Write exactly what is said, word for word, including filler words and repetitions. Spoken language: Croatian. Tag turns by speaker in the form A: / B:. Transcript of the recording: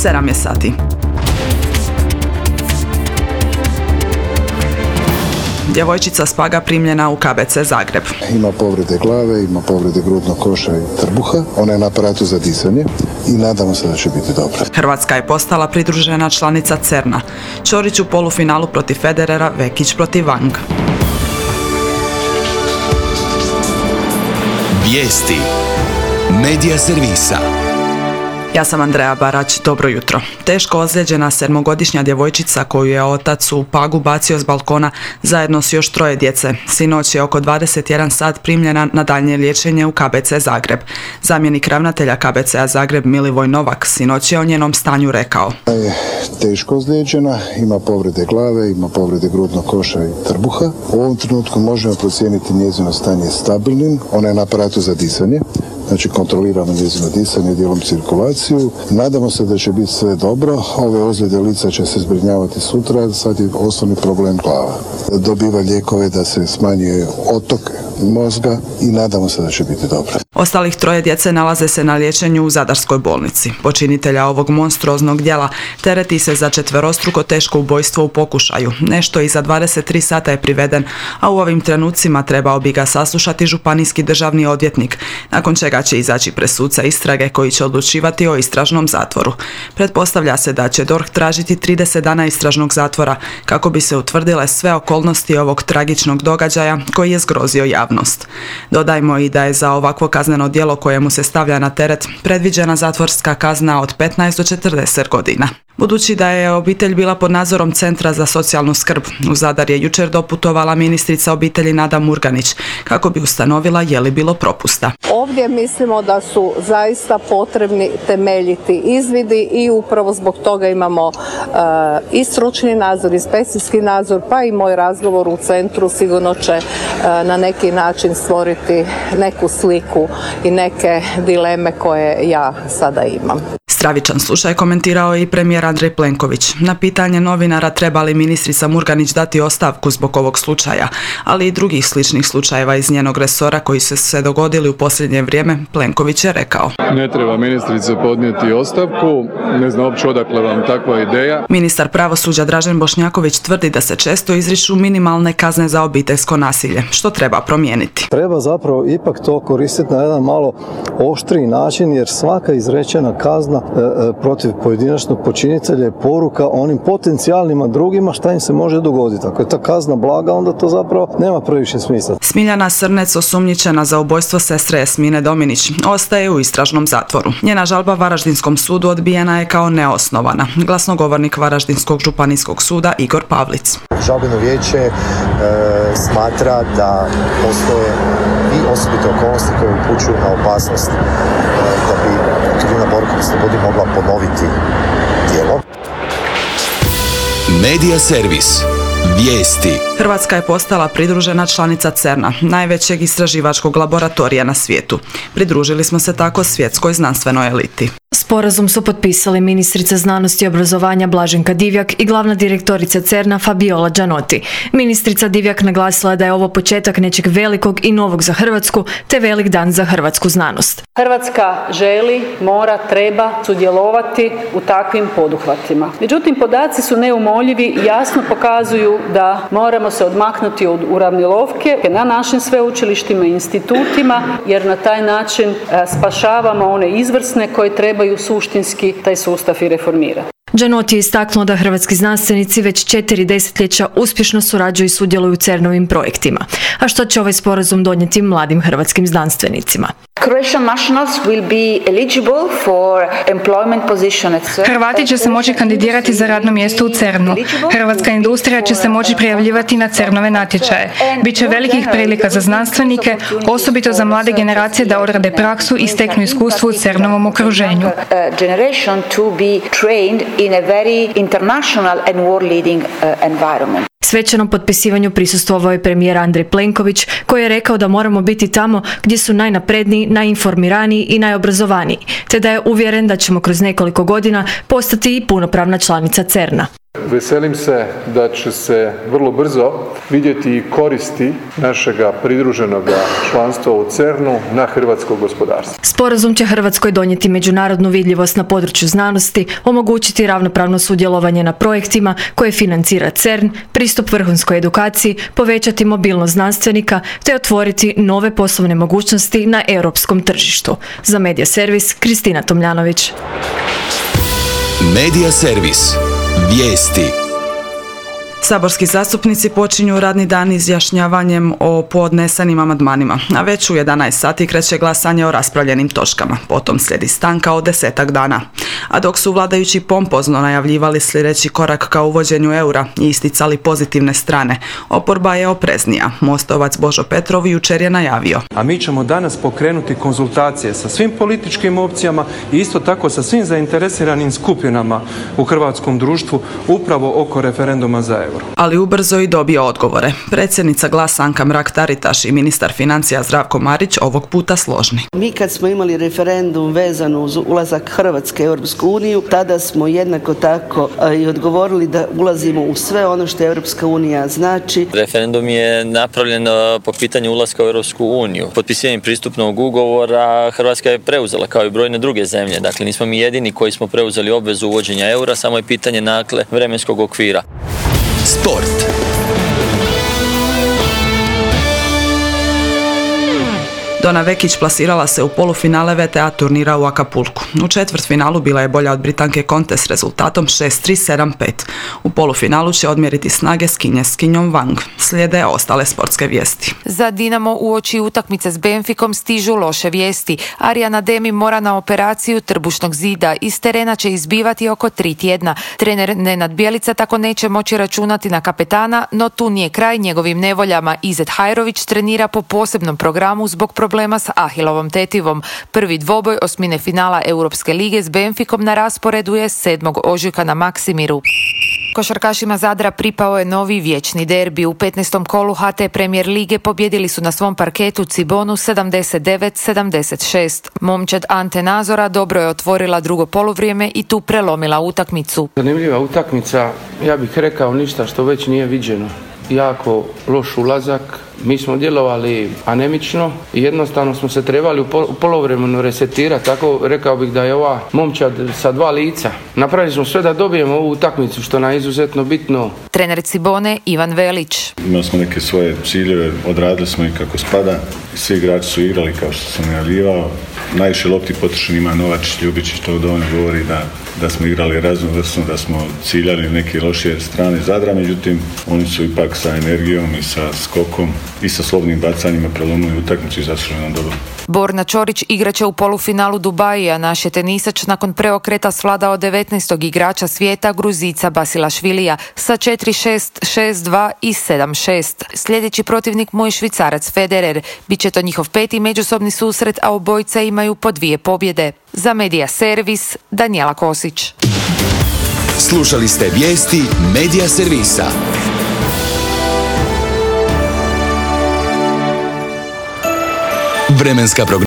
A: sedam je sati. Djevojčica s Paga primljena u K B C Zagreb.
B: Ima povrede glave, ima povrede grudnog koša i trbuha. Ona je na aparatu za disanje i nadamo se da će biti dobro.
A: Hrvatska je postala pridružena članica CERN-a. Ćorić u polufinalu protiv Federera, Vekić protiv Wang.
C: Vijesti Medija servisa.
A: Ja sam Andreja Barać, dobro jutro. Teško ozlijeđena sedmogodišnja djevojčica koju je otac u Pagu bacio s balkona zajedno s još troje djece. Sinoć je oko dvadeset jedan sat primljena na daljnje liječenje u K B C Zagreb. Zamjenik ravnatelja K B C-a Zagreb Milivoj Novak sinoć je o njenom stanju rekao.
B: Je teško ozlijeđena, ima povrede glave, ima povrede grudnog koša i trbuha. U ovom trenutku možemo procijeniti njezino stanje stabilnim. Ona je na aparatu za disanje. Znači kontroliramo njezino disanje, dijelom cirkulaciju. Nadamo se da će biti sve dobro. Ove ozljede lica će se zbrinjavati sutra, sad je osnovni problem glava. Dobiva lijekove da se smanjuje otok mozga i nadamo se da će biti dobro.
A: Ostalih troje djece nalaze se na liječenju u Zadarskoj bolnici. Počinitelja ovog monstruoznog djela tereti se za četverostruko teško ubojstvo u pokušaju. Nešto iza dvadeset tri sata je priveden, a u ovim trenucima trebao bi ga saslušati županijski državni odvjetnik, nakon čega će izaći pred suca istrage koji će odlučivati o istražnom zatvoru. Pretpostavlja se da će D O R H tražiti trideset dana istražnog zatvora kako bi se utvrdile sve okolnosti ovog tragičnog događaja koji je zgrozio javnost. Dodajmo i da je za ovakvo kazneno djelo kojemu se stavlja na teret predviđena zatvorska kazna od petnaest do četrdeset godina. Budući da je obitelj bila pod nadzorom Centra za socijalnu skrb, u Zadar je jučer doputovala ministrica obitelji Nada Murganić kako bi ustanovila je li bilo propusta.
D: Ovdje mislimo da su zaista potrebni temeljiti izvidi i upravo zbog toga imamo uh, i stručni nadzor, i inspekcijski nadzor, pa i moj razgovor u centru sigurno će uh, na neki način stvoriti neku sliku i neke dileme koje ja sada imam.
A: Stravičan slučaj komentirao i premijer Andrej Plenković. Na pitanje novinara treba li ministrica Murganić dati ostavku zbog ovog slučaja, ali i drugih sličnih slučajeva iz njenog resora koji su se dogodili u posljednje vrijeme, Plenković je rekao.
E: Ne treba ministrice podnijeti ostavku, ne znam uopće odakle vam takva ideja.
A: Ministar pravosuđa Dražen Bošnjaković tvrdi da se često izriču minimalne kazne za obiteljsko nasilje, što treba promijeniti.
F: Treba zapravo ipak to koristiti na jedan malo oštriji način, jer svaka izrečena kazna protiv pojedinačnog počinitelja je poruka onim potencijalnima drugima šta im se može dogoditi. Ako je ta kazna blaga, onda to zapravo nema previše smisla.
A: Smiljana Srnec, osumnjičena za ubojstvo sestre Jasmine Dominić, ostaje u istražnom zatvoru. Njena žalba Varaždinskom sudu odbijena je kao neosnovana. Glasnogovornik Varaždinskog županijskog suda Igor Pavlic.
G: Žalbeno vijeće e, smatra da postoje i osobite okolnosti koje upućuju na opasnost e, da bi Katarina Borko u slobodi mogla ponoviti djelo.
C: Medija servis. Vijesti.
A: Hrvatska je postala pridružena članica CERN-a, najvećeg istraživačkog laboratorija na svijetu. Pridružili smo se tako svjetskoj znanstvenoj eliti.
H: Sporazum su potpisali ministrica znanosti i obrazovanja Blaženka Divjak i glavna direktorica CERN-a Fabiola Gianotti. Ministrica Divjak naglasila da je ovo početak nečeg velikog i novog za Hrvatsku, te velik dan za hrvatsku znanost.
I: Hrvatska želi, mora, treba sudjelovati u takvim poduhvatima. Međutim, podaci su neumoljivi i jasno pokazuju da moramo se odmaknuti od uravnilovke na našim sveučilištima i institutima, jer na taj način spašavamo one izvrsne koje trebaju suštinski taj sustav i reformirati.
H: Gianotti je istaknuo da hrvatski znanstvenici već četiri desetljeća uspješno surađuju i sudjeluju u CERN-ovim projektima. A što će ovaj sporazum donijeti mladim hrvatskim znanstvenicima?
J: Hrvati će se moći kandidirati za radno mjesto u CERN-u. Hrvatska industrija će se moći prijavljivati na CERN-ove natječaje. Biće velikih prilika za znanstvenike, osobito za mlade generacije da odrade praksu i steknu iskustvo u CERN-ovom okruženju.
K: in a very international and world-leading uh, environment.
H: Svečanom potpisivanju prisustvovao je premijer Andrej Plenković, koji je rekao da moramo biti tamo gdje su najnapredniji, najinformiraniji i najobrazovaniji, te da je uvjeren da ćemo kroz nekoliko godina postati i punopravna članica CERN-a.
E: Veselim se da će se vrlo brzo vidjeti i koristi našega pridruženoga članstva u CERN-u na hrvatsko gospodarstvo.
H: Sporazum će Hrvatskoj donijeti međunarodnu vidljivost na području znanosti, omogućiti ravnopravno sudjelovanje na projektima koje financira CERN, pristup vrhunskoj edukaciji, povećati mobilnost znanstvenika te otvoriti nove poslovne mogućnosti na europskom tržištu. Za Medija Servis, Kristina Tomljanović.
C: Medija Servis. Vijesti.
A: Saborski zastupnici počinju radni dan izjašnjavanjem o podnesenim amandmanima, a već u jedanaest sati kreće glasanje o raspravljenim točkama. Potom slijedi stanka od desetak dana. A dok su vladajući pompozno najavljivali sljedeći korak ka uvođenju eura i isticali pozitivne strane, oporba je opreznija. Mostovac Božo Petrov jučer je najavio.
L: A mi ćemo danas pokrenuti konzultacije sa svim političkim opcijama i isto tako sa svim zainteresiranim skupinama u hrvatskom društvu upravo oko referenduma za euro.
A: Ali ubrzo i dobio odgovore. Predsjednica Glasa Anka Mrak-Taritaš i ministar financija Zdravko Marić ovog puta složni.
M: Mi kad smo imali referendum vezan uz ulazak Hrvatske u Europsku uniju, tada smo jednako tako i odgovorili da ulazimo u sve ono što Europska unija znači.
N: Referendum je napravljen po pitanju ulaska u Europsku uniju. Potpisivanjem pristupnog ugovora Hrvatska je preuzela kao i brojne druge zemlje. Dakle, nismo mi jedini koji smo preuzeli obvezu uvođenja eura, samo je pitanje dakle vremenskog okvira.
C: Sport.
A: Dona Vekić plasirala se u polufinale V T A turnira u Acapulcu. U četvrtfinalu bila je bolja od Britanke Conte s rezultatom šest tri sedam pet. U polufinalu će odmjeriti snage s Kinjeskinjom Wang. Slijede ostale sportske vijesti.
O: Za Dinamo uoči utakmice s Benficom stižu loše vijesti. Arjan Ademi mora na operaciju trbušnog zida. Iz terena će izbivati oko tri tjedna. Trener Nenad Bjelica tako neće moći računati na kapetana, no tu nije kraj njegovim nevoljama. Izet Hajrović trenira po posebnom programu zbog problema problema s Ahilovom tetivom. Prvi dvoboj osmine finala Europske lige s Benficom na rasporedu je sedmog ožujka na Maksimiru. Košarkašima Zadra pripao je novi vječni derbi. U petnaestom kolu H T Premier lige pobjedili su na svom parketu Cibonu sedamdeset devet sedamdeset šest. Momčad Ante Nazora dobro je otvorila drugo poluvrijeme i tu prelomila utakmicu.
P: Zanimljiva utakmica, ja bih rekao ništa što već nije viđeno. Jako loš ulazak. Mi smo djelovali anemično i jednostavno smo se trebali u, pol, u polovremenu resetirati. Tako rekao bih da je ova momčad sa dva lica. Napravili smo sve da dobijemo ovu utakmicu, što nam je izuzetno bitno.
O: Trener Cibone Ivan Velić.
Q: Imali smo neke svoje ciljeve, odradili smo ih kako spada. Svi igrači su igrali kao što sam najavljivao. Najviše lopti potrošen ima Novačić, Ljubičić, to dovoljno govori da, da smo igrali raznovrsno, da smo ciljali neke lošije strane Zadra, međutim oni su ipak sa energijom i sa skokom i sa slobodnim bacanjima prelomili utakmicu i zaslužili nam dobro.
O: Borna Ćorić igraće u polufinalu Dubaji, a naš je tenisač nakon preokreta svladao devetnaestog igrača svijeta Gruzica Basilašvilija sa četiri šest, šest dva i sedam šest. Sljedeći protivnik mu je Švicarac Federer. Biće to njihov peti međusobni susret, a obojica imaju po dvije pobjede. Za Medija Servis, Danijela Kosić.
C: Slušali ste vijesti Medija Servisa. Vremenska prognoza.